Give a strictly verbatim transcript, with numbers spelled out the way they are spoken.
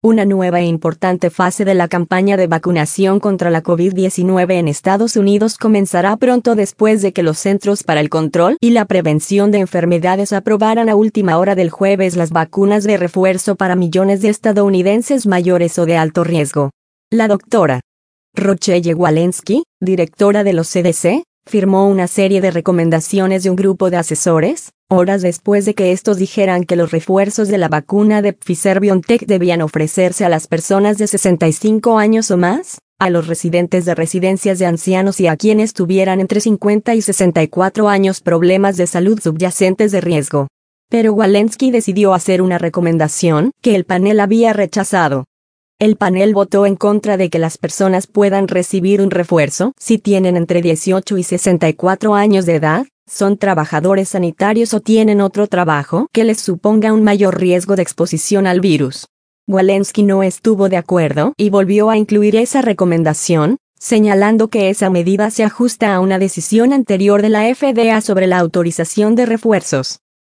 Una nueva e importante fase de la campaña de vacunación contra la COVID diecinueve en Estados Unidos comenzará pronto después de que los Centros para el Control y la Prevención de Enfermedades aprobaran a última hora del jueves las vacunas de refuerzo para millones de estadounidenses mayores o de alto riesgo. La doctora Rochelle Walensky, directora de los C D C, firmó una serie de recomendaciones de un grupo de asesores, horas después de que estos dijeran que los refuerzos de la vacuna de Pfizer-BioNTech debían ofrecerse a las personas de sesenta y cinco años o más, a los residentes de residencias de ancianos y a quienes tuvieran entre cincuenta y sesenta y cuatro años problemas de salud subyacentes de riesgo. Pero Walensky decidió hacer una recomendación que el panel había rechazado. El panel votó en contra de que las personas puedan recibir un refuerzo si tienen entre dieciocho y sesenta y cuatro años de edad, son trabajadores sanitarios o tienen otro trabajo que les suponga un mayor riesgo de exposición al virus. Walensky no estuvo de acuerdo y volvió a incluir esa recomendación, señalando que esa medida se ajusta a una decisión anterior de la F D A sobre la autorización de refuerzos.